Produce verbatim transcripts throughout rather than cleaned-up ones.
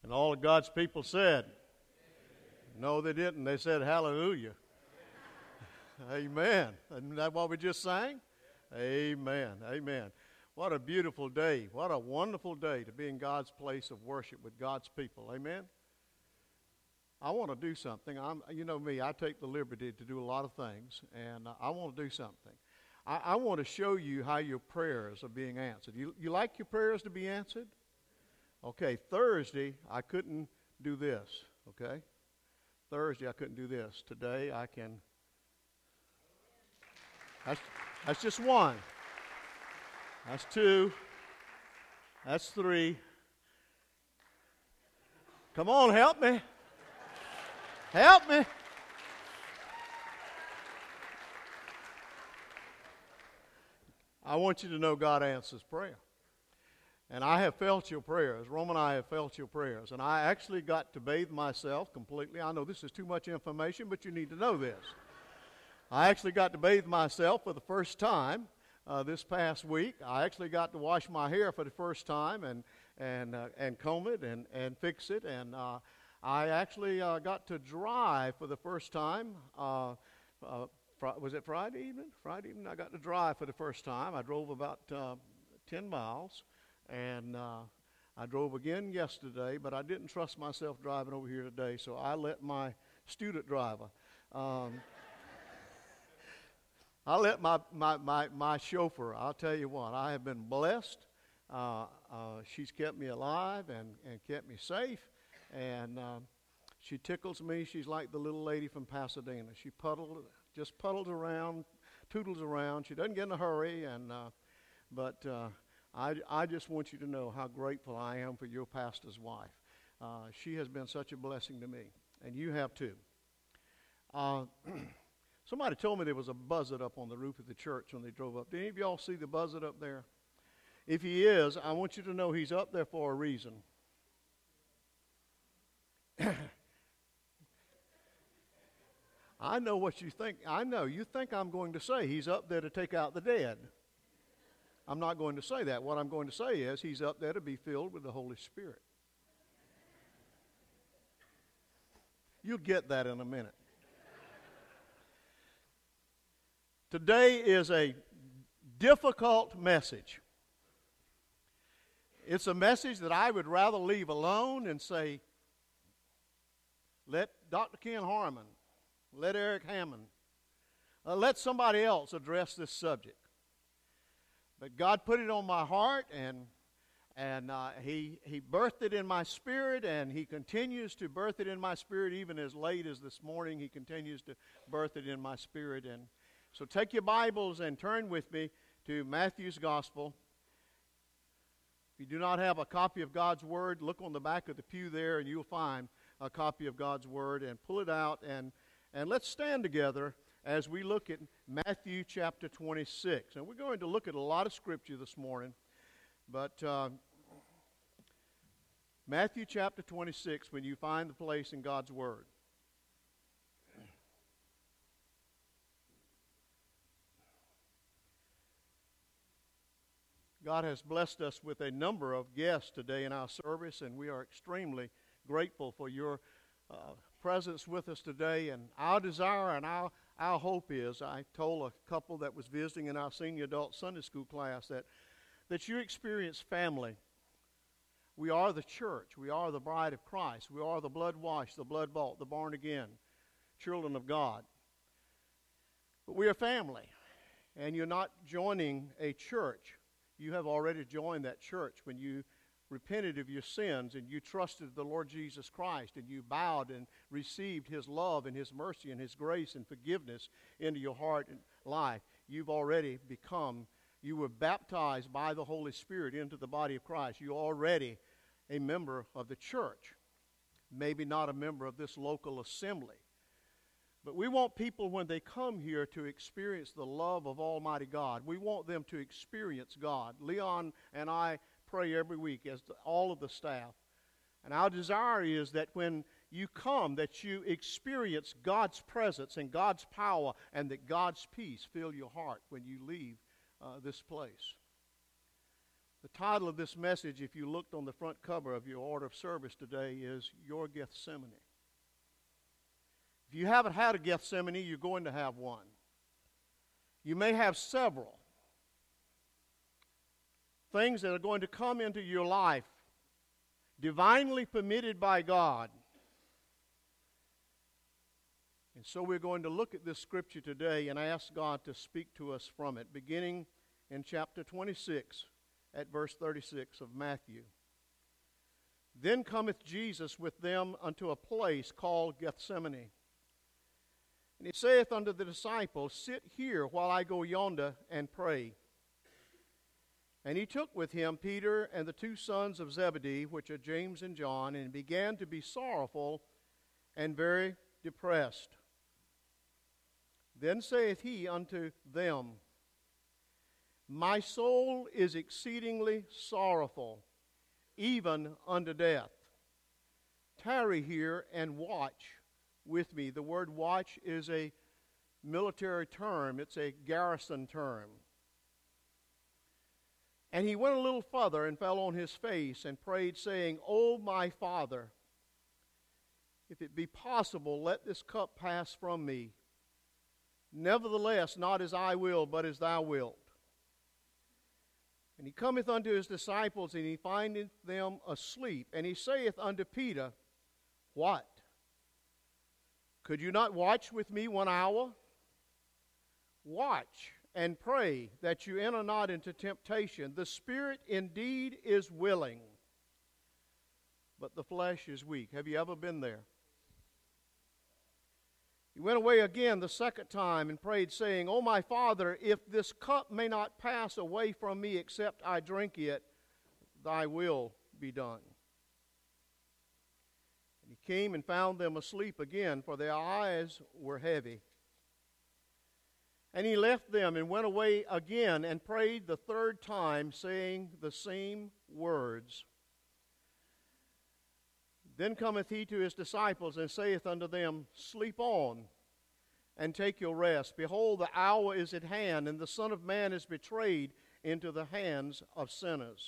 And all of God's people said, no, they didn't. They said, hallelujah. Amen. Isn't that what we just sang? Amen. Amen. What a beautiful day. What a wonderful day to be in God's place of worship with God's people. Amen. I want to do something. I'm, you know me, I take the liberty to do a lot of things, and I want to do something. I, I want to show you how your prayers are being answered. You, you like your prayers to be answered? Okay, Thursday, I couldn't do this, okay? Thursday, I couldn't do this. Today, I can. That's, that's just one. That's two. That's three. Come on, help me. Help me. I want you to know God answers prayer. And I have felt your prayers. Rome and I have felt your prayers. And I actually got to bathe myself completely. I know this is too much information, but you need to know this. I actually got to bathe myself for the first time uh, this past week. I actually got to wash my hair for the first time and and uh, and comb it and, and fix it. And uh, I actually uh, got to drive for the first time. Uh, uh, fr- was it Friday evening? Friday evening I got to drive for the first time. I drove about uh, ten miles. And uh, I drove again yesterday, but I didn't trust myself driving over here today, so I let my student driver. Um, I let my, my, my, my chauffeur, I'll tell you what, I have been blessed. Uh, uh, she's kept me alive and, and kept me safe, and uh, she tickles me. She's like the little lady from Pasadena. She puddles, just puddles around, toodles around. She doesn't get in a hurry, and uh, but... Uh, I, I just want you to know how grateful I am for your pastor's wife. Uh, she has been such a blessing to me, and you have too. Uh, somebody told me there was a buzzard up on the roof of the church when they drove up. Did any of y'all see the buzzard up there? If he is, I want you to know he's up there for a reason. I know what you think. I know. You think I'm going to say he's up there to take out the dead. I'm not going to say that. What I'm going to say is he's up there to be filled with the Holy Spirit. You'll get that in a minute. Today is a difficult message. It's a message that I would rather leave alone and say, let Doctor Ken Harmon, let Eric Hammond, uh, let somebody else address this subject. But God put it on my heart, and and uh, he he birthed it in my spirit, and He continues to birth it in my spirit even as late as this morning. He continues to birth it in my spirit. And so take your Bibles and turn with me to Matthew's Gospel. If you do not have a copy of God's Word, look on the back of the pew there, and you'll find a copy of God's Word, and pull it out, and and let's stand together as we look at Matthew chapter twenty-six. And we're going to look at a lot of scripture this morning. But uh, Matthew chapter twenty-six, when you find the place in God's Word. God has blessed us with a number of guests today in our service, and we are extremely grateful for your uh, presence with us today. And our desire and our Our hope is, I told a couple that was visiting in our senior adult Sunday school class that, that you experience family. We are the church. We are the bride of Christ. We are the blood-washed, the blood-bought, the born-again children of God. But we are family, and you're not joining a church. You have already joined that church when you repented of your sins and you trusted the Lord Jesus Christ and you bowed and received His love and His mercy and His grace and forgiveness into your heart and life. You've already become, you were baptized by the Holy Spirit into the body of Christ. You're already a member of the church, maybe not a member of this local assembly. But we want people when they come here to experience the love of Almighty God. We want them to experience God. Leon and I pray every week as all of the staff. And our desire is that when you come, that you experience God's presence and God's power, and that God's peace fill your heart when you leave uh, this place. The title of this message, if you looked on the front cover of your order of service today, is Your Gethsemane. If you haven't had a Gethsemane, you're going to have one. You may have several things that are going to come into your life, divinely permitted by God. And so we're going to look at this scripture today and ask God to speak to us from it, beginning in chapter twenty-six at verse thirty-six of Matthew. Then cometh Jesus with them unto a place called Gethsemane. And he saith unto the disciples, Sit here while I go yonder and pray. And he took with him Peter and the two sons of Zebedee, which are James and John, and began to be sorrowful and very depressed. Then saith he unto them, My soul is exceedingly sorrowful, even unto death. Tarry here and watch with me. The word watch is a military term. It's a garrison term. And he went a little further and fell on his face and prayed, saying, O my Father, if it be possible, let this cup pass from me. Nevertheless, not as I will, but as thou wilt. And he cometh unto his disciples, and he findeth them asleep. And he saith unto Peter, What? Could you not watch with me one hour? Watch and pray that you enter not into temptation. The spirit indeed is willing, but the flesh is weak. Have you ever been there? He went away again the second time and prayed, saying, O my Father, if this cup may not pass away from me except I drink it, thy will be done. And he came and found them asleep again, for their eyes were heavy. And he left them and went away again and prayed the third time, saying the same words. Then cometh he to his disciples and saith unto them, Sleep on, and take your rest. Behold, the hour is at hand, and the Son of Man is betrayed into the hands of sinners.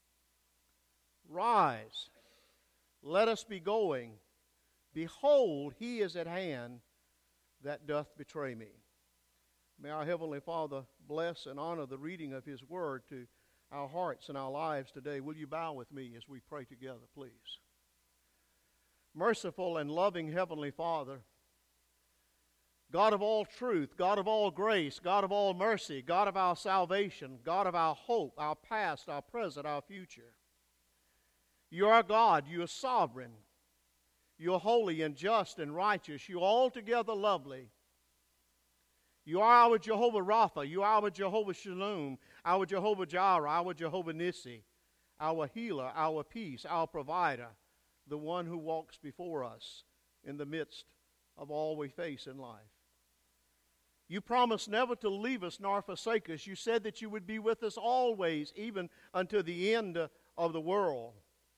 Rise, let us be going. Behold, he is at hand that doth betray me. May our Heavenly Father bless and honor the reading of his word to our hearts and our lives today. Will you bow with me as we pray together, please? Merciful and loving Heavenly Father, God of all truth, God of all grace, God of all mercy, God of our salvation, God of our hope, our past, our present, our future. You are God. You are sovereign. You are holy and just and righteous. You are altogether lovely. You are our Jehovah Rapha. You are our Jehovah Shalom, our Jehovah Jireh, our Jehovah Nissi, our healer, our peace, our provider, the one who walks before us in the midst of all we face in life. You promised never to leave us nor forsake us. You said that you would be with us always, even unto the end of the world.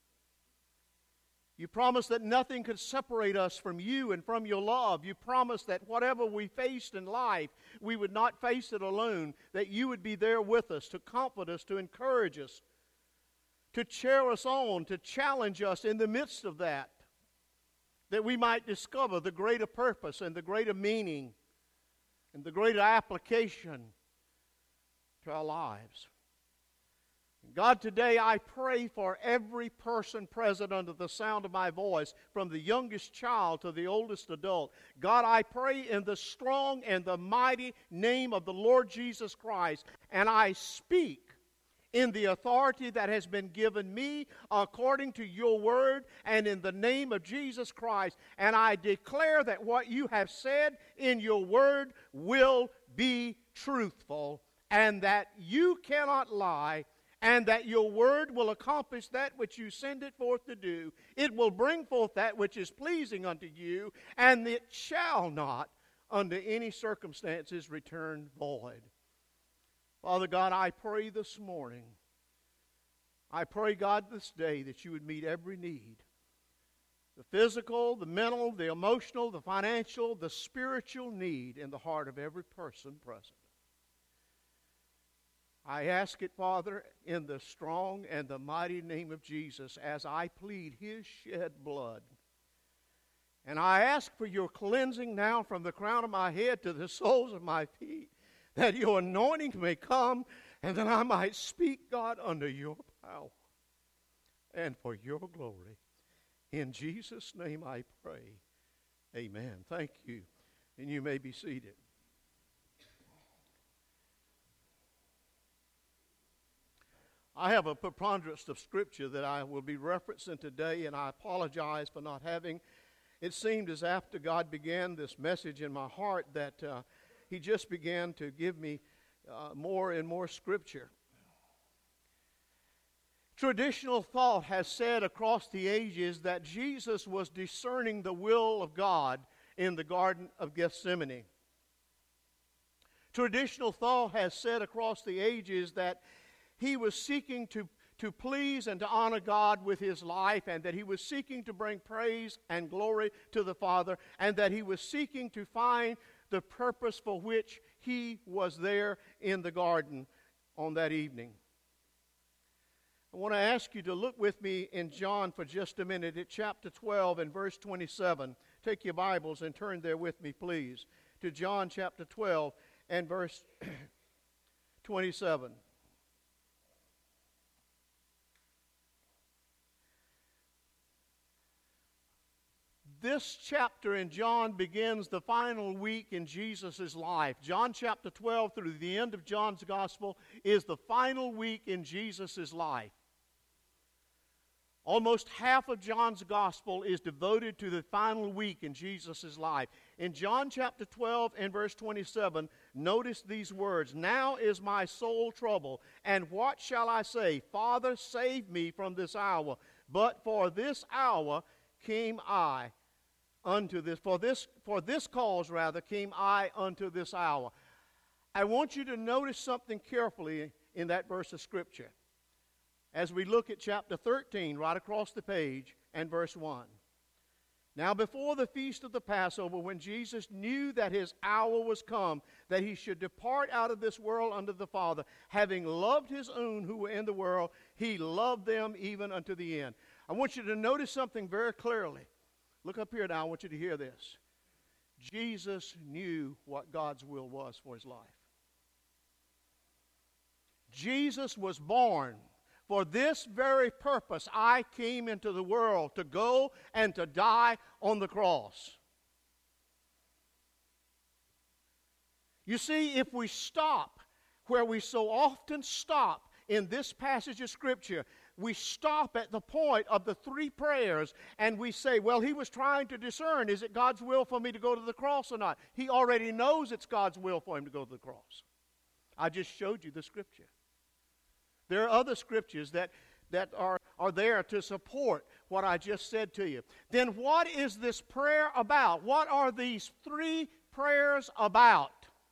You promised that nothing could separate us from you and from your love. You promised that whatever we faced in life, we would not face it alone, that you would be there with us to comfort us, to encourage us, to cheer us on, to challenge us in the midst of that, that we might discover the greater purpose and the greater meaning and the greater application to our lives. God, today I pray for every person present under the sound of my voice, from the youngest child to the oldest adult. God, I pray in the strong and the mighty name of the Lord Jesus Christ, and I speak in the authority that has been given me according to your word and in the name of Jesus Christ, and I declare that what you have said in your word will be truthful, and that you cannot lie, and that your word will accomplish that which you send it forth to do. It will bring forth that which is pleasing unto you, and it shall not, under any circumstances, return void. Father God, I pray this morning, I pray, God, this day that you would meet every need. The physical, the mental, the emotional, the financial, the spiritual need in the heart of every person present. I ask it, Father, in the strong and the mighty name of Jesus, as I plead His shed blood. And I ask for your cleansing now from the crown of my head to the soles of my feet, that your anointing may come, and that I might speak, God, under your power and for your glory. In Jesus' name I pray. Amen. Thank you. And you may be seated. I have a preponderance of Scripture that I will be referencing today, and I apologize for not having. It seemed as after God began this message in my heart that uh, He just began to give me uh, more and more Scripture. Traditional thought has said across the ages that Jesus was discerning the will of God in the Garden of Gethsemane. Traditional thought has said across the ages that He was seeking to, to please and to honor God with His life, and that He was seeking to bring praise and glory to the Father, and that He was seeking to find the purpose for which He was there in the garden on that evening. I want to ask you to look with me in John for just a minute at chapter twelve and verse twenty-seven. Take your Bibles and turn there with me, please, to John chapter twelve and verse twenty-seven. This chapter in John begins the final week in Jesus' life. John chapter twelve through the end of John's gospel is the final week in Jesus' life. Almost half of John's gospel is devoted to the final week in Jesus' life. In John chapter twelve and verse twenty-seven, notice these words, "Now is my soul troubled, and what shall I say? Father, save me from this hour. But for this hour came I unto this, for this, for this cause rather came I unto this hour." I want you to notice something carefully in that verse of Scripture as we look at chapter thirteen, right across the page, and verse one. "Now before the feast of the Passover, when Jesus knew that His hour was come, that He should depart out of this world unto the Father, having loved His own who were in the world, He loved them even unto the end." I want you to notice something very clearly. Look up here now, I want you to hear this. Jesus knew what God's will was for His life. Jesus was born for this very purpose. I came into the world to go and to die on the cross. You see, if we stop where we so often stop in this passage of Scripture, we stop at the point of the three prayers and we say, well, He was trying to discern, is it God's will for me to go to the cross or not? He already knows it's God's will for Him to go to the cross. I just showed you the Scripture. There are other Scriptures that, that are, are there to support what I just said to you. Then what is this prayer about? What are these three prayers about?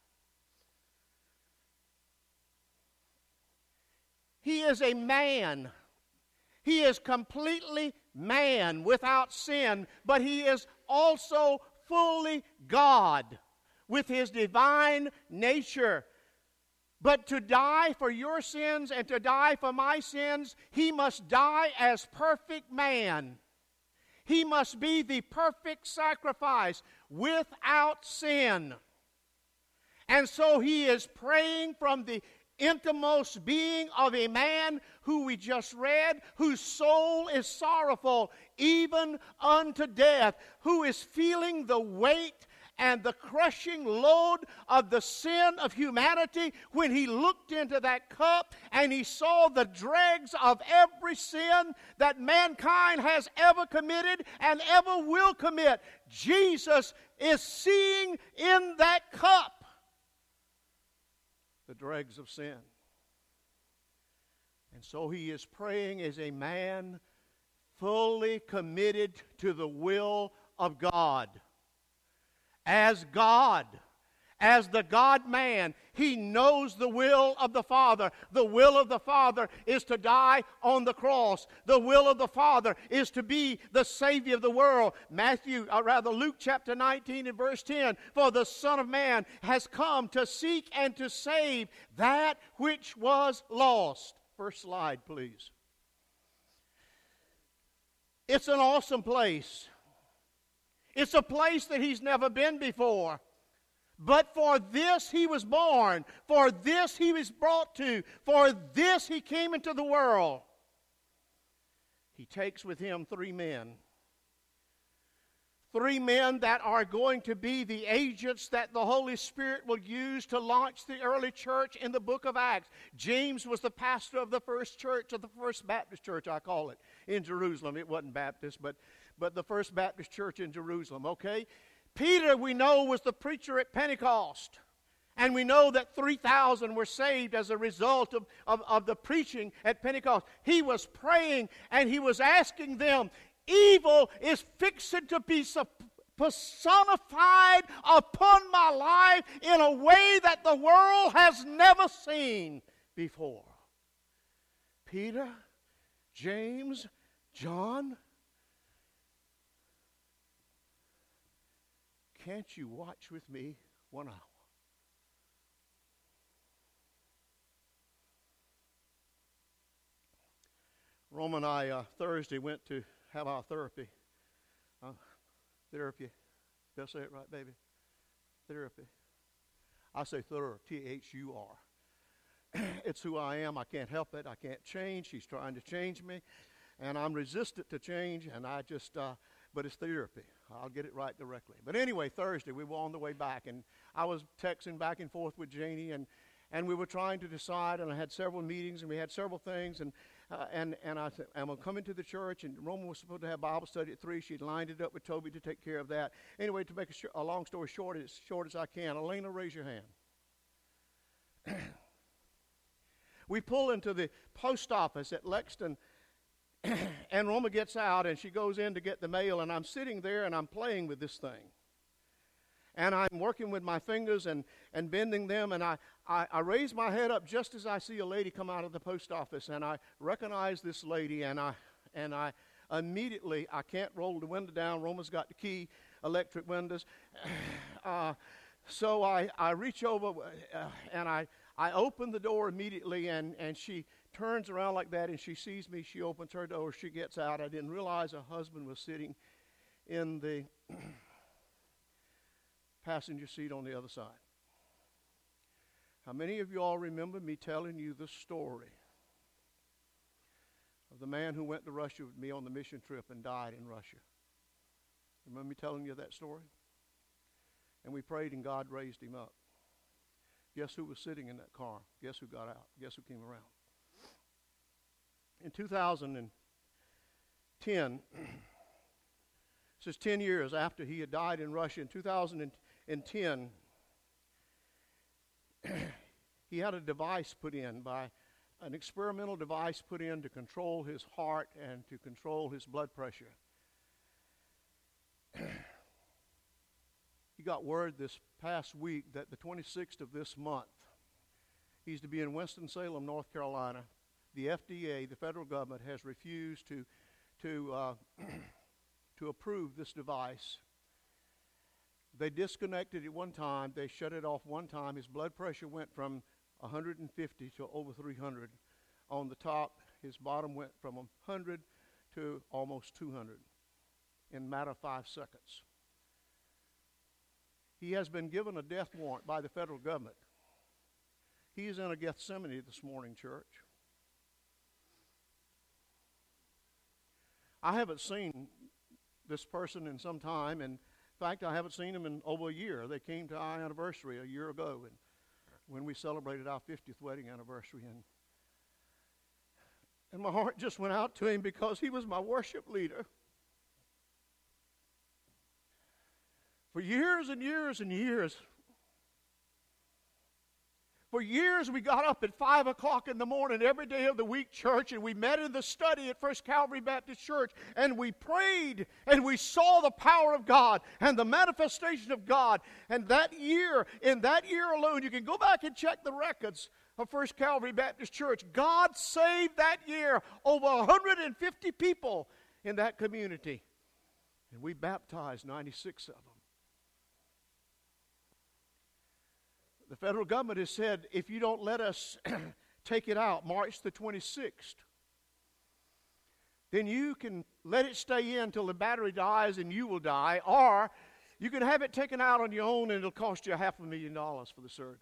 He is a man. He is completely man without sin, but He is also fully God with His divine nature. But to die for your sins and to die for my sins, He must die as perfect man. He must be the perfect sacrifice without sin. And so He is praying from the innermost being of a man who we just read, whose soul is sorrowful even unto death, who is feeling the weight and the crushing load of the sin of humanity when He looked into that cup and He saw the dregs of every sin that mankind has ever committed and ever will commit. Jesus is seeing in that cup the dregs of sin. And so He is praying as a man fully committed to the will of God. As God, As the God-man, he knows the will of the Father. The will of the Father is to die on the cross. The will of the Father is to be the Savior of the world. Matthew, or rather Luke chapter nineteen and verse ten, for the Son of Man has come to seek and to save that which was lost. First slide, please. It's an awesome place. It's a place that he's never been before. But for this he was born. For this he was brought to. For this he came into the world. He takes with him three men. Three men that are going to be the agents that the Holy Spirit will use to launch the early church in the book of Acts. James was the pastor of the first church, of the First Baptist Church, I call it, in Jerusalem. It wasn't Baptist, but, but the First Baptist Church in Jerusalem, okay? Peter, we know, was the preacher at Pentecost. And we know that three thousand were saved as a result of, of, of the preaching at Pentecost. He was praying and he was asking them, evil is fixing to be personified upon my life in a way that the world has never seen before. Peter, James, John, can't you watch with me one hour? Rome and I uh, Thursday went to have our therapy. Uh, therapy. Did I say it right, baby? Therapy. I say thur, T H U R. It's who I am. I can't help it. I can't change. She's trying to change me. And I'm resistant to change, and I just... Uh, But it's therapy. I'll get it right directly. But anyway, Thursday, we were on the way back, and I was texting back and forth with Janie, and, and we were trying to decide, and I had several meetings, and we had several things, and uh, and, and I said, I'm going to come into the church, and Roman was supposed to have Bible study at three. She'd lined it up with Toby to take care of that. Anyway, to make a, sh- a long story short, as short as I can, Elena, raise your hand. We pull into the post office at Lexington, and Roma gets out, and she goes in to get the mail, and I'm sitting there, and I'm playing with this thing. And I'm working with my fingers and, and bending them, and I, I, I raise my head up just as I see a lady come out of the post office, and I recognize this lady, and I and I immediately, I can't roll the window down. Roma's got the key, electric windows. Uh, so I, I reach over, uh, and I, I open the door immediately, and, and she turns around like that, and she sees me. She opens her door. She gets out. I didn't realize her husband was sitting in the passenger seat on the other side. How many of you all remember me telling you the story of the man who went to Russia with me on the mission trip and died in Russia? Remember me telling you that story? And we prayed, and God raised him up. Guess who was sitting in that car? Guess who got out? Guess who came around? In two thousand ten, this is ten years after he had died in Russia. In two thousand ten, he had a device put in by an experimental device put in to control his heart and to control his blood pressure. He got word this past week that the twenty-sixth of this month, he's to be in Winston-Salem, North Carolina. The F D A, the federal government, has refused to to uh, to approve this device. They disconnected it one time. They shut it off one time. His blood pressure went from one hundred fifty to over three hundred on the top. His bottom went from one hundred to almost two hundred in a matter of five seconds. He has been given a death warrant by the federal government. He is in a Gethsemane this morning, church. I haven't seen this person in some time, and in fact, I haven't seen him in over a year. They came to our anniversary a year ago, and when we celebrated our fiftieth wedding anniversary, and and my heart just went out to him because he was my worship leader. For years and years and years, For years, we got up at five o'clock in the morning every day of the week, church, and we met in the study at First Calvary Baptist Church, and we prayed, and we saw the power of God and the manifestation of God. And that year, in that year alone, you can go back and check the records of First Calvary Baptist Church. God saved that year over one hundred fifty people in that community. And we baptized ninety-six of them. The federal government has said, if you don't let us take it out March the twenty-sixth, then you can let it stay in until the battery dies and you will die, or you can have it taken out on your own and it'll cost you a half a million dollars for the surgery.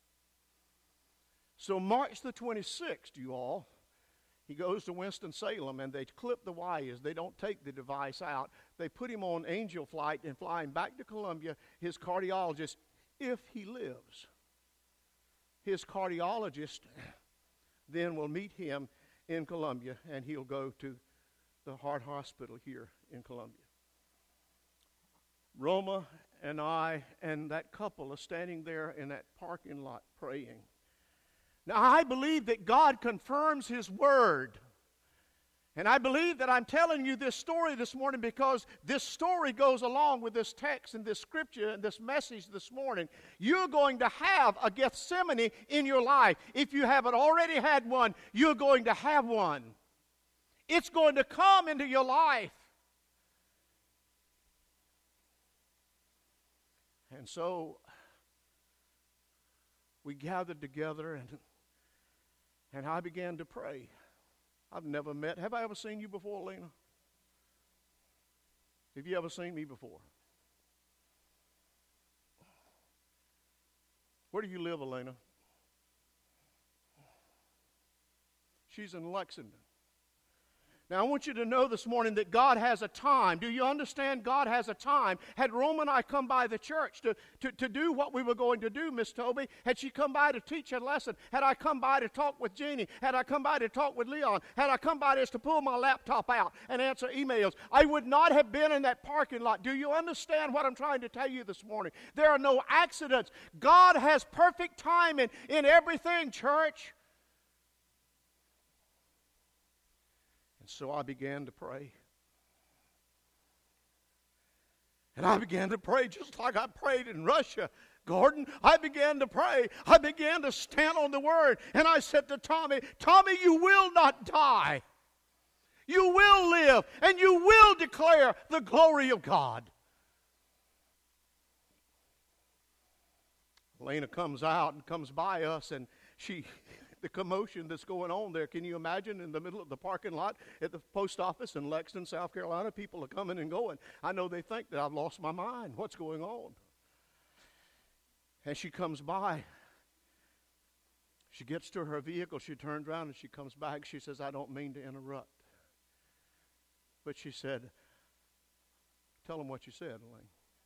So March the twenty-sixth, you all, he goes to Winston-Salem and they clip the wires. They don't take the device out. They put him on Angel flight and fly him back to Columbia, his cardiologist, if he lives. His cardiologist then will meet him in Columbia, and he'll go to the heart hospital here in Columbia. Roma and I and that couple are standing there in that parking lot praying. Now, I believe that God confirms His Word. And I believe that I'm telling you this story this morning because this story goes along with this text and this scripture and this message this morning. You're going to have a Gethsemane in your life. If you haven't already had one, you're going to have one. It's going to come into your life. And so we gathered together and, and I began to pray. I've never met. Have I ever seen you before, Lena? Have you ever seen me before? Where do you live, Elena? She's in Lexington. Now, I want you to know this morning that God has a time. Do you understand God has a time? Had Roma and I come by the church to, to, to do what we were going to do, Miss Toby, had she come by to teach a lesson, had I come by to talk with Jeannie, had I come by to talk with Leon, had I come by just to pull my laptop out and answer emails, I would not have been in that parking lot. Do you understand what I'm trying to tell you this morning? There are no accidents. God has perfect timing in everything, church. So I began to pray. And I began to pray just like I prayed in Russia, Gordon. I began to pray. I began to stand on the Word. And I said to Tommy, Tommy, you will not die. You will live, and you will declare the glory of God. Elena comes out and comes by us, and she... the commotion that's going on there. Can you imagine in the middle of the parking lot at the post office in Lexington, South Carolina, people are coming and going. I know they think that I've lost my mind. What's going on? And she comes by. She gets to her vehicle. She turns around and she comes back. She says, I don't mean to interrupt. But she said, tell them what you said, Elaine.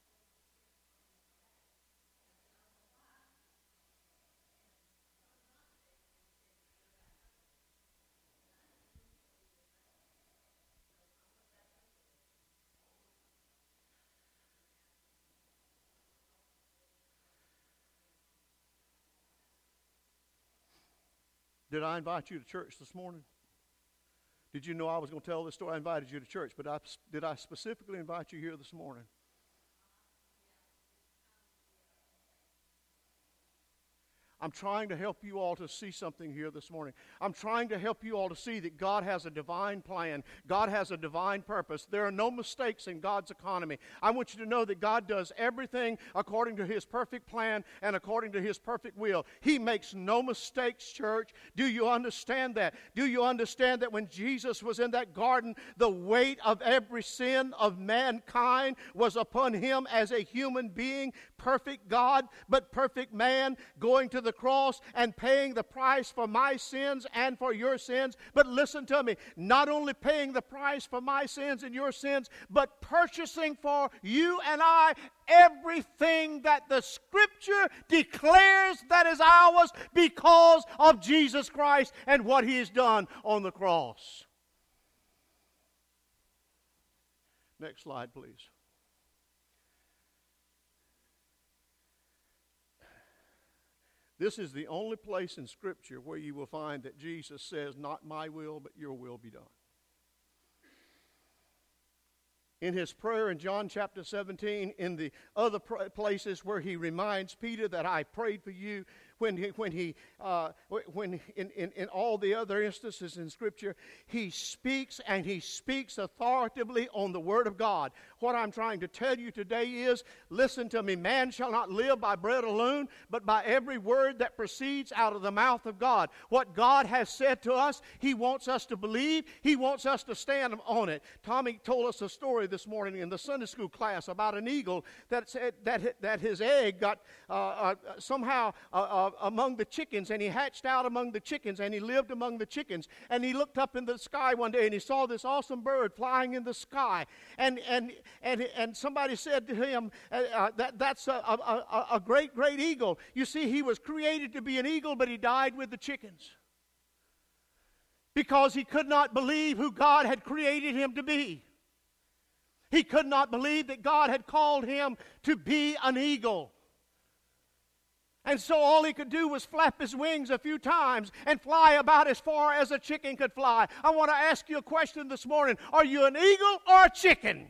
Did I invite you to church this morning? Did you know I was going to tell this story? I invited you to church, but I, did I specifically invite you here this morning? I'm trying to help you all to see something here this morning. I'm trying to help you all to see that God has a divine plan. God has a divine purpose. There are no mistakes in God's economy. I want you to know that God does everything according to His perfect plan and according to His perfect will. He makes no mistakes, church. Do you understand that? Do you understand that when Jesus was in that garden, the weight of every sin of mankind was upon Him as a human being, perfect God, but perfect man, going to the cross and paying the price for my sins and for your sins. But listen to me, not only paying the price for my sins and your sins, but purchasing for you and I everything that the Scripture declares that is ours because of Jesus Christ and what He has done on the cross. Next slide, please. This is the only place in Scripture where you will find that Jesus says, not my will, but your will be done. In his prayer in John chapter seventeen, in the other places where he reminds Peter that I prayed for you, when he, when he, uh, when in, in, in all the other instances in Scripture, he speaks and he speaks authoritatively on the Word of God. What I'm trying to tell you today is, listen to me, man shall not live by bread alone, but by every word that proceeds out of the mouth of God. What God has said to us, He wants us to believe. He wants us to stand on it. Tommy told us a story this morning in the Sunday school class about an eagle that said that, that his egg got uh, uh, somehow uh, uh, among the chickens, and he hatched out among the chickens, and he lived among the chickens. And he looked up in the sky one day, and he saw this awesome bird flying in the sky. And and and and somebody said to him, uh, uh, that that's a, a, a great, great eagle. You see, he was created to be an eagle, but he died with the chickens because he could not believe who God had created him to be. He could not believe that God had called him to be an eagle. And so all he could do was flap his wings a few times and fly about as far as a chicken could fly. I want to ask you a question this morning. Are you an eagle or a chicken?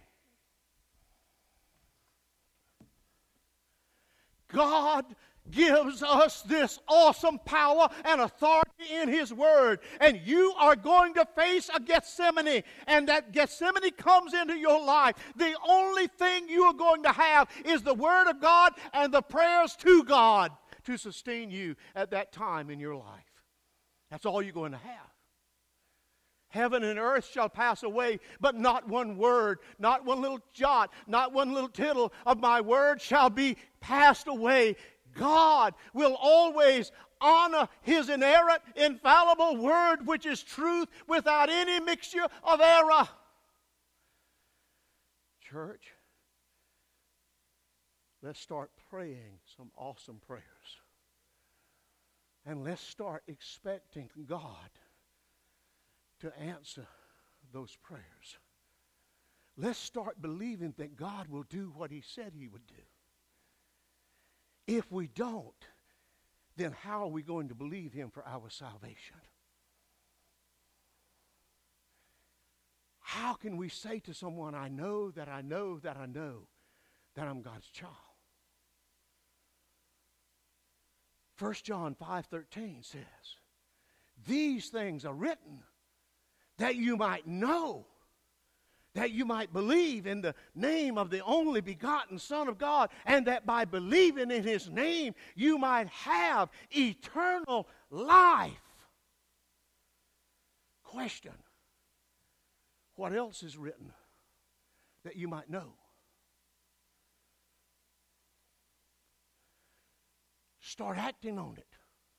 God gives us this awesome power and authority in His Word. And you are going to face a Gethsemane. And that Gethsemane comes into your life. The only thing you are going to have is the Word of God and the prayers to God to sustain you at that time in your life. That's all you're going to have. Heaven and earth shall pass away, but not one word, not one little jot, not one little tittle of my word shall be passed away. God will always honor His inerrant, infallible word, which is truth without any mixture of error. Church, let's start praying some awesome prayers. And let's start expecting God to answer those prayers. Let's start believing that God will do what He said He would do. If we don't, then how are we going to believe Him for our salvation? How can we say to someone, I know that I know that I know that I'm God's child? First John five thirteen says, these things are written that you might know, that you might believe in the name of the only begotten Son of God, and that by believing in His name you might have eternal life. Question: what else is written that you might know? Start acting on it.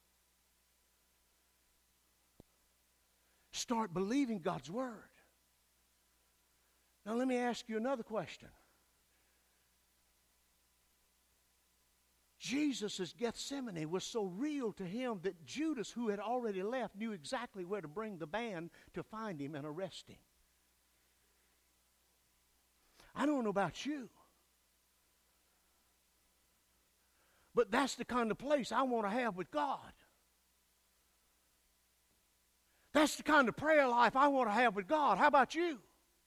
Start believing God's Word. Now let me ask you another question. Jesus' Gethsemane was so real to Him that Judas, who had already left, knew exactly where to bring the band to find Him and arrest Him. I don't know about you, but that's the kind of place I want to have with God. That's the kind of prayer life I want to have with God. How about you?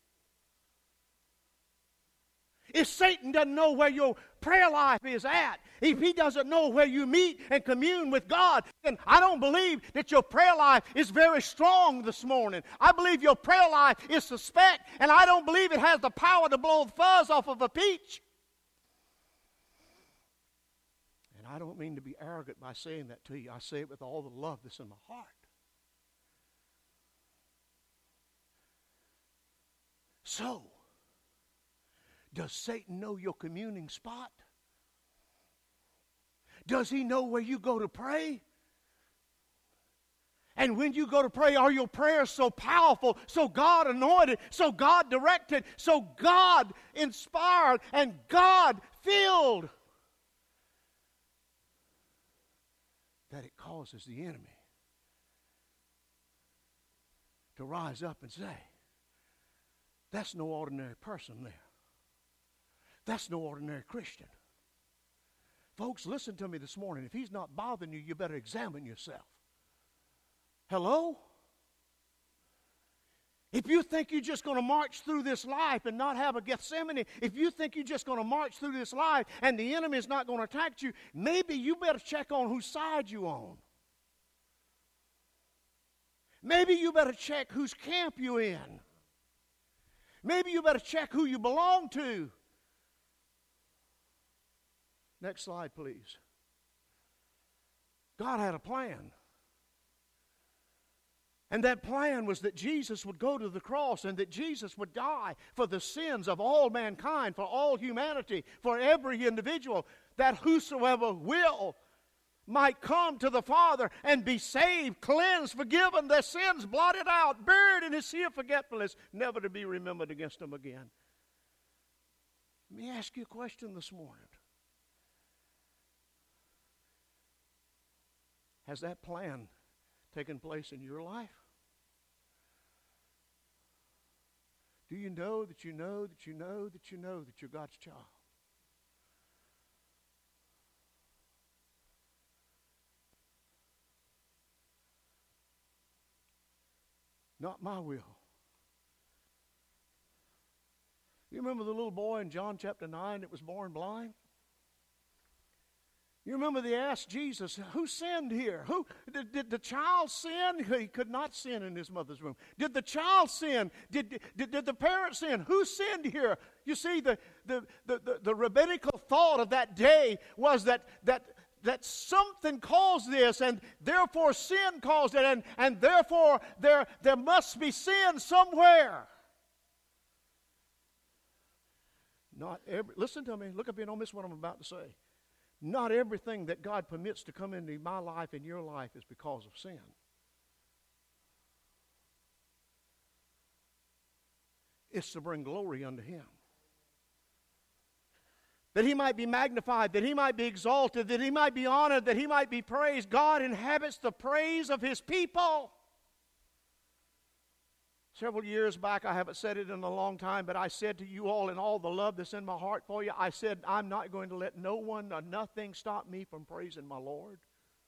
If Satan doesn't know where your prayer life is at, if he doesn't know where you meet and commune with God, then I don't believe that your prayer life is very strong this morning. I believe your prayer life is suspect, and I don't believe it has the power to blow the fuzz off of a peach. And I don't mean to be arrogant by saying that to you. I say it with all the love that's in my heart. So, does Satan know your communing spot? Does he know where you go to pray? And when you go to pray, are your prayers so powerful, so God anointed, so God directed, so God inspired, and God filled, that it causes the enemy to rise up and say, that's no ordinary person there. That's no ordinary Christian. Folks, listen to me this morning. If he's not bothering you, you better examine yourself. Hello? If you think you're just going to march through this life and not have a Gethsemane, if you think you're just going to march through this life and the enemy is not going to attack you, maybe you better check on whose side you're on. Maybe you better check whose camp you're in. Maybe you better check who you belong to. Next slide, please. God had a plan. And that plan was that Jesus would go to the cross and that Jesus would die for the sins of all mankind, for all humanity, for every individual, that whosoever will might come to the Father and be saved, cleansed, forgiven, their sins blotted out, buried in His sea of forgetfulness, never to be remembered against them again. Let me ask you a question this morning. Has that plan taken place in your life? Do you know that you know that you know that you know that you're God's child? Not my will. You remember the little boy in John chapter nine that was born blind? You remember they asked Jesus, who sinned here? Who did, did the child sin? He could not sin in his mother's womb. Did the child sin? Did, did, did the parents sin? Who sinned here? You see, the, the, the, the, the rabbinical thought of that day was that, that, that something caused this, and therefore sin caused it, and, and therefore there, there must be sin somewhere. Not every, listen to me. Look up here, don't miss what I'm about to say. Not everything that God permits to come into my life and your life is because of sin. It's to bring glory unto Him. That He might be magnified, that He might be exalted, that He might be honored, that He might be praised. God inhabits the praise of His people. Several years back, I haven't said it in a long time, but I said to you all in all the love that's in my heart for you, I said, I'm not going to let no one or nothing stop me from praising my Lord.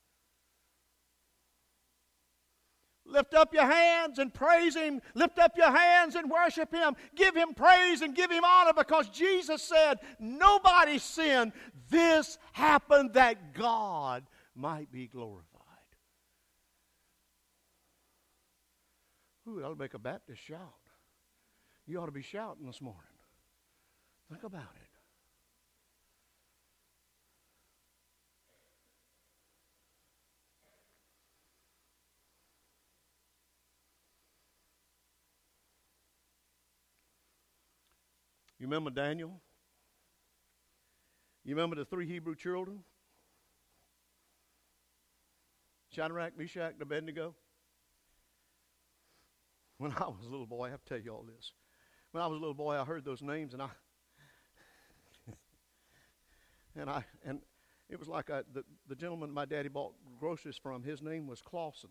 Lift up your hands and praise Him. Lift up your hands and worship Him. Give Him praise and give Him honor, because Jesus said, nobody sinned. This happened that God might be glorified. Ooh, that'll make a Baptist shout. You ought to be shouting this morning. Think about it. You remember Daniel? You remember the three Hebrew children? Shadrach, Meshach, and Abednego? When I was a little boy, I have to tell you all this. When I was a little boy, I heard those names, and I, and I, and it was like I, the the gentleman my daddy bought groceries from. His name was Clausen,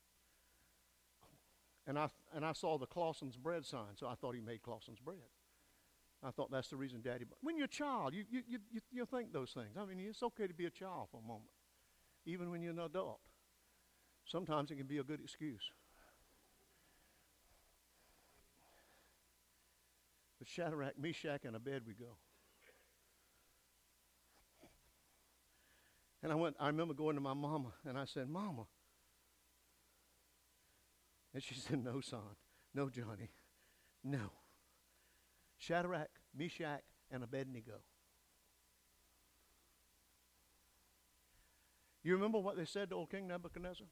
and I and I saw the Clausen's bread sign, so I thought he made Clausen's bread. I thought that's the reason Daddy bought. When you're a child, you you you you, you think those things. I mean, it's okay to be a child for a moment, even when you're an adult. Sometimes it can be a good excuse. But Shadrach, Meshach, and Abednego. And I went. I remember going to my mama, and I said, "Mama," and she said, "No, son, no, Johnny, no. Shadrach, Meshach, and Abednego." You remember what they said to old King Nebuchadnezzar?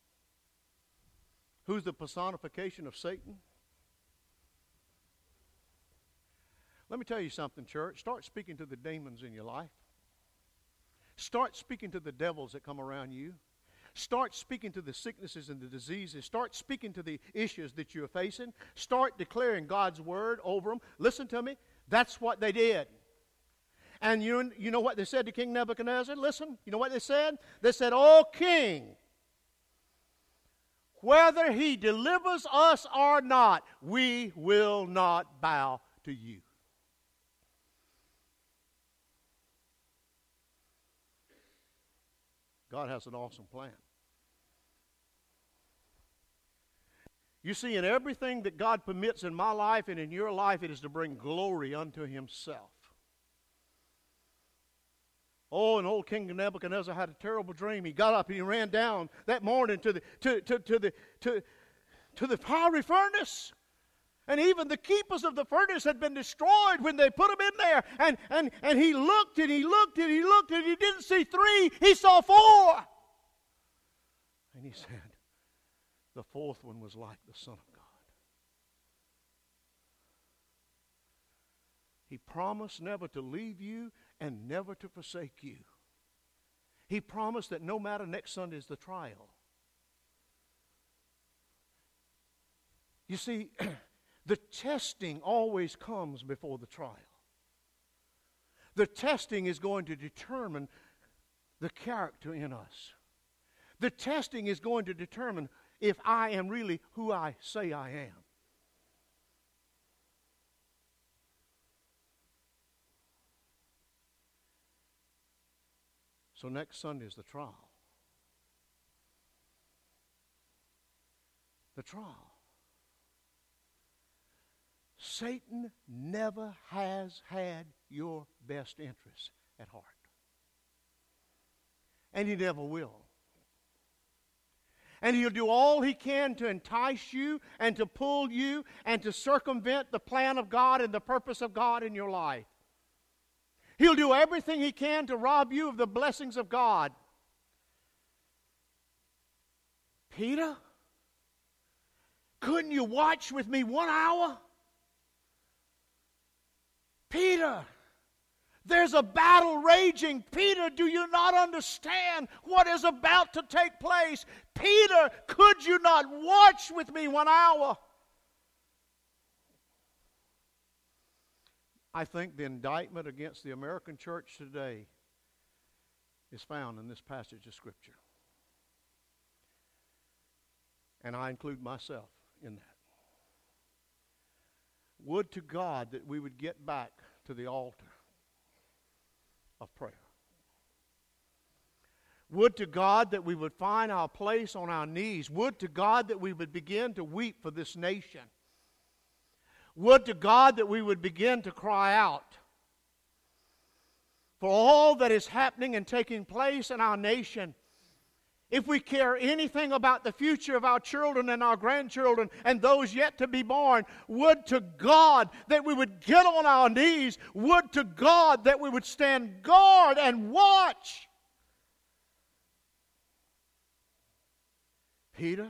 Who's the personification of Satan? Let me tell you something, church. Start speaking to the demons in your life. Start speaking to the devils that come around you. Start speaking to the sicknesses and the diseases. Start speaking to the issues that you're facing. Start declaring God's word over them. Listen to me. That's what they did. And you, you know what they said to King Nebuchadnezzar? Listen, you know what they said? They said, "O king, whether he delivers us or not, we will not bow to you." God has an awesome plan. You see, in everything that God permits in my life and in your life, it is to bring glory unto Himself. Oh, and old King Nebuchadnezzar had a terrible dream. He got up and he ran down that morning to the to, to, to the to, to the fiery furnace. And even the keepers of the furnace had been destroyed when they put him in there. And, and, and he looked and he looked and he looked and he didn't see three, he saw four. And he said, the fourth one was like the Son of God. He promised never to leave you and never to forsake you. He promised that no matter next Sunday is the trial. You see, the testing always comes before the trial. The testing is going to determine the character in us. The testing is going to determine if I am really who I say I am. So next Sunday is the trial. The trial. Satan never has had your best interests at heart. And he never will. And he'll do all he can to entice you and to pull you and to circumvent the plan of God and the purpose of God in your life. He'll do everything he can to rob you of the blessings of God. Peter, couldn't you watch with me one hour? Peter, there's a battle raging. Peter, do you not understand what is about to take place? Peter, could you not watch with me one hour? I think the indictment against the American church today is found in this passage of Scripture. And I include myself in that. Would to God that we would get back to the altar of prayer. Would to God that we would find our place on our knees. Would to God that we would begin to weep for this nation. Would to God that we would begin to cry out for all that is happening and taking place in our nation. If we care anything about the future of our children and our grandchildren and those yet to be born, would to God that we would get on our knees. Would to God that we would stand guard and watch. Peter,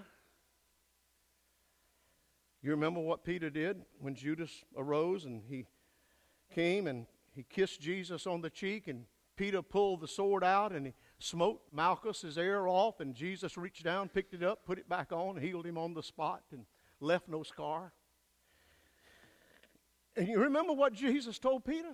you remember what Peter did when Judas arose and he came and he kissed Jesus on the cheek, and Peter pulled the sword out and he smote Malchus' ear off, and Jesus reached down, picked it up, put it back on, healed him on the spot, and left no scar. And you remember what Jesus told Peter?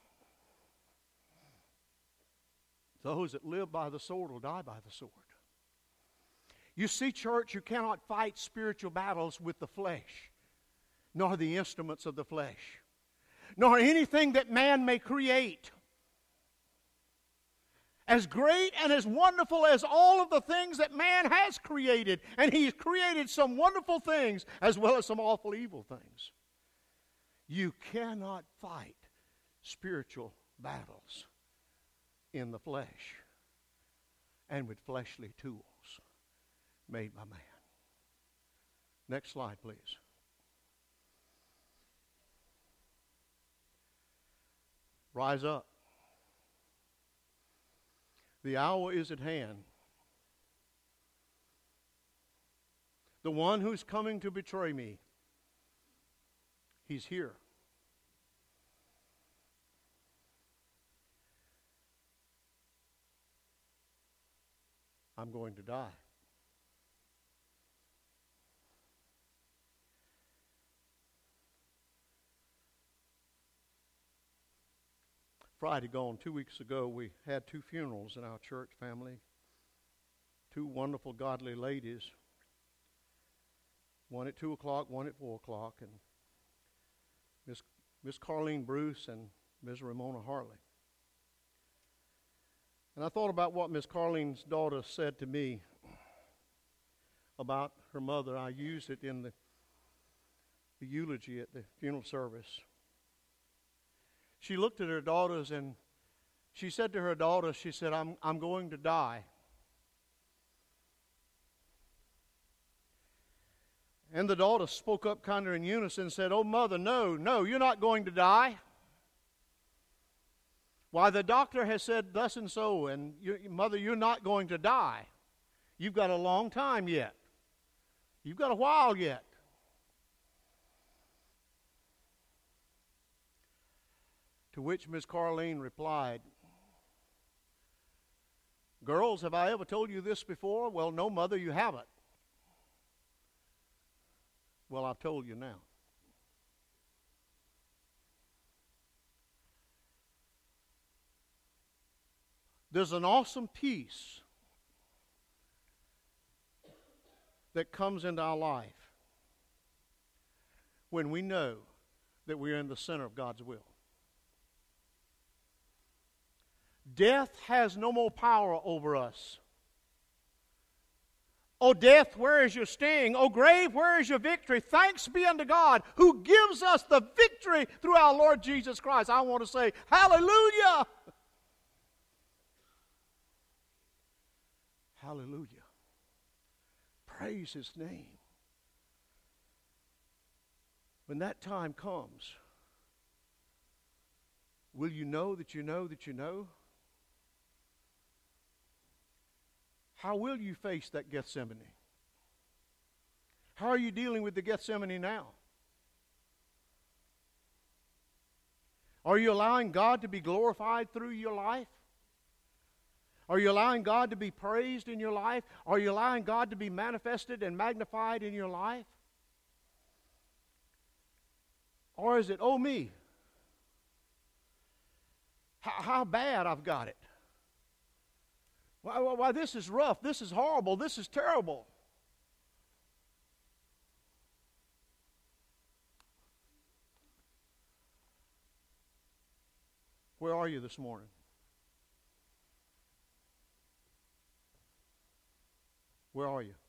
Those that live by the sword will die by the sword. You see, church, you cannot fight spiritual battles with the flesh, nor the instruments of the flesh, nor anything that man may create. As great and as wonderful as all of the things that man has created, and he's created some wonderful things as well as some awful evil things, you cannot fight spiritual battles in the flesh and with fleshly tools made by man. Next slide, please. Rise up. The hour is at hand. The one who's coming to betray me, he's here. I'm going to die. Friday gone, two weeks ago, we had two funerals in our church family. Two wonderful, godly ladies. One at two o'clock, one at four o'clock, and Miss Miss Carlene Bruce and Miss Ramona Harley. And And I thought about what Miss Carlene's daughter said to me about her mother. I used it in the, the eulogy at the funeral service. She looked at her daughters and she said to her daughter, she said, I'm, I'm going to die. And the daughter spoke up kind of in unison and said, oh, mother, no, no, you're not going to die. Why, the doctor has said thus and so, and you, mother, you're not going to die. You've got a long time yet. You've got a while yet. To which Miss Carlene replied, girls, have I ever told you this before? Well, no, mother, you haven't. Well, I've told you now. There's an awesome peace that comes into our life when we know that we're in the center of God's will. Death has no more power over us. O death, where is your sting? O grave, where is your victory? Thanks be unto God who gives us the victory through our Lord Jesus Christ. I want to say, hallelujah! Hallelujah. Praise His name. When that time comes, will you know that you know that you know? How will you face that Gethsemane? How are you dealing with the Gethsemane now? Are you allowing God to be glorified through your life? Are you allowing God to be praised in your life? Are you allowing God to be manifested and magnified in your life? Or is it, oh me, how, how bad I've got it? Why, why, why, this is rough, this is horrible, this is terrible. Where are you this morning? Where are you?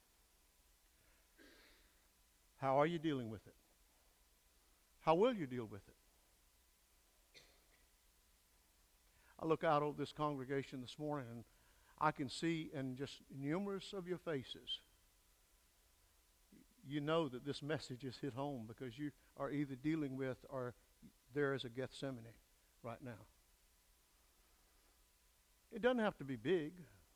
How are you dealing with it? How will you deal with it? I look out over this congregation this morning and I can see in just numerous of your faces, you know that this message has hit home because you are either dealing with or there is a Gethsemane right now. It doesn't have to be big.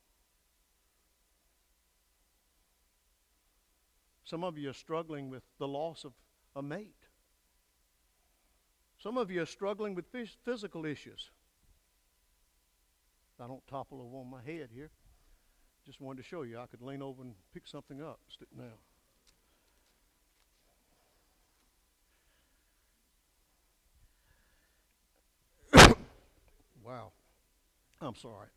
Some of you are struggling with the loss of a mate. Some of you are struggling with physical issues. I don't topple over on my head here. Just wanted to show you I could lean over and pick something up now. Wow. I'm sorry.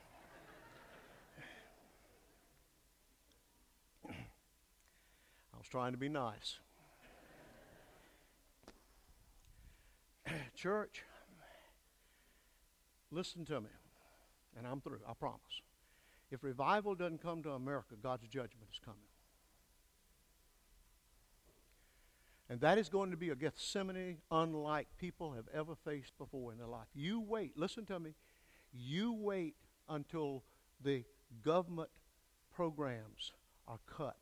I was trying to be nice. Church, listen to me. And I'm through, I promise. If revival doesn't come to America, God's judgment is coming. And that is going to be a Gethsemane unlike people have ever faced before in their life. You wait, listen to me. You wait until the government programs are cut.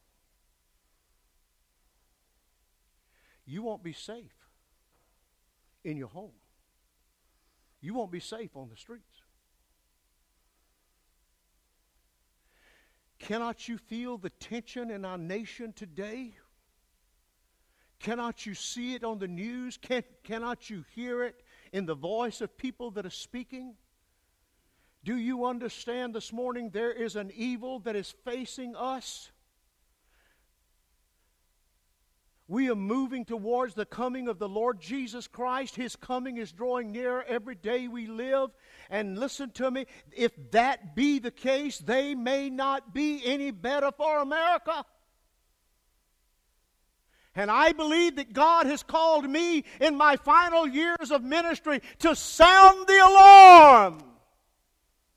You won't be safe in your home. You won't be safe on the streets. Cannot you feel the tension in our nation today? Cannot you see it on the news? Can, cannot you hear it in the voice of people that are speaking? Do you understand this morning there is an evil that is facing us? We are moving towards the coming of the Lord Jesus Christ. His coming is drawing nearer every day we live. And listen to me, if that be the case, they may not be any better for America. And I believe that God has called me in my final years of ministry to sound the alarm.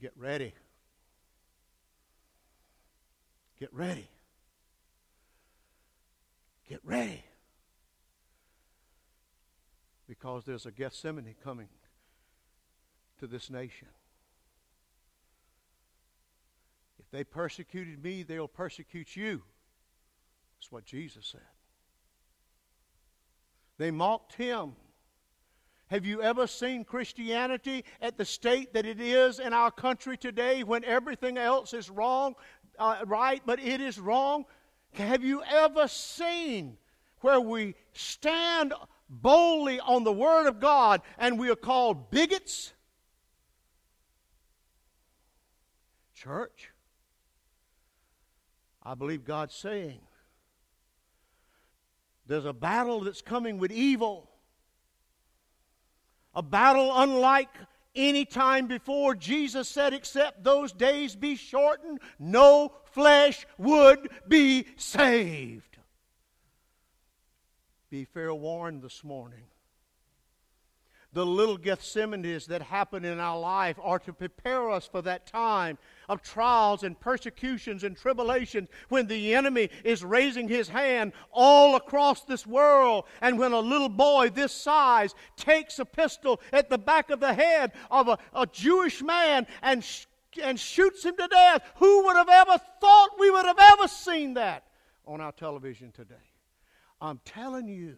Get ready. Get ready. Get ready. Because there's a Gethsemane coming to this nation. If they persecuted me, they'll persecute you. That's what Jesus said. They mocked him. Have you ever seen Christianity at the state that it is in our country today when everything else is wrong, uh, right, but it is wrong? Have you ever seen where we stand boldly on the Word of God and we are called bigots? Church, I believe God's saying there's a battle that's coming with evil. A battle unlike any time before. Jesus said, except those days be shortened, no flesh would be saved. Be fair warned this morning. The little Gethsemanes that happen in our life are to prepare us for that time of trials and persecutions and tribulations when the enemy is raising his hand all across this world, and when a little boy this size takes a pistol at the back of the head of a, a Jewish man and, sh- and shoots him to death. Who would have ever thought we would have ever seen that on our television today? I'm telling you,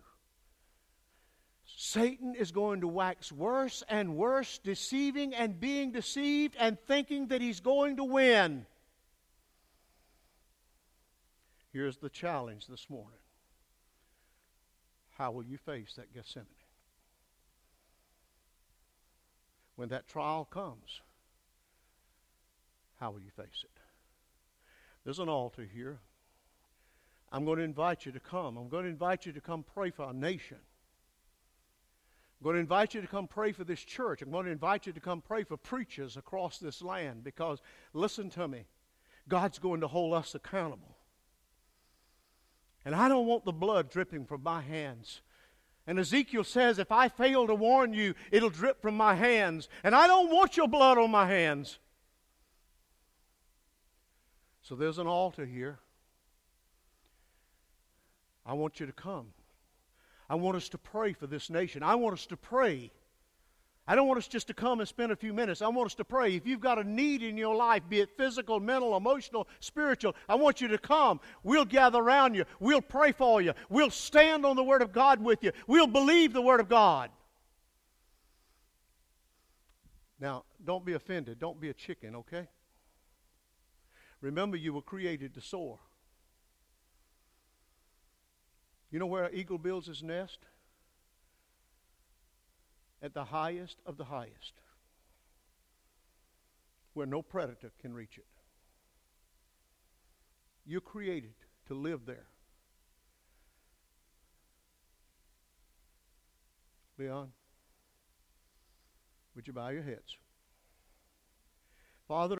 Satan is going to wax worse and worse, deceiving and being deceived and thinking that he's going to win. Here's the challenge this morning. How will you face that Gethsemane? When that trial comes, how will you face it? There's an altar here. I'm going to invite you to come. I'm going to invite you to come pray for our nation. I'm going to invite you to come pray for this church. I'm going to invite you to come pray for preachers across this land, because, listen to me, God's going to hold us accountable. And I don't want the blood dripping from my hands. And Ezekiel says, if I fail to warn you, it'll drip from my hands. And I don't want your blood on my hands. So there's an altar here. I want you to come. I want us to pray for this nation. I want us to pray. I don't want us just to come and spend a few minutes. I want us to pray. If you've got a need in your life, be it physical, mental, emotional, spiritual, I want you to come. We'll gather around you. We'll pray for you. We'll stand on the Word of God with you. We'll believe the Word of God. Now, don't be offended. Don't be a chicken, okay? Remember, you were created to soar. You know where an eagle builds his nest? At the highest of the highest, where no predator can reach it. You're created to live there. Leon, would you bow your heads? Father,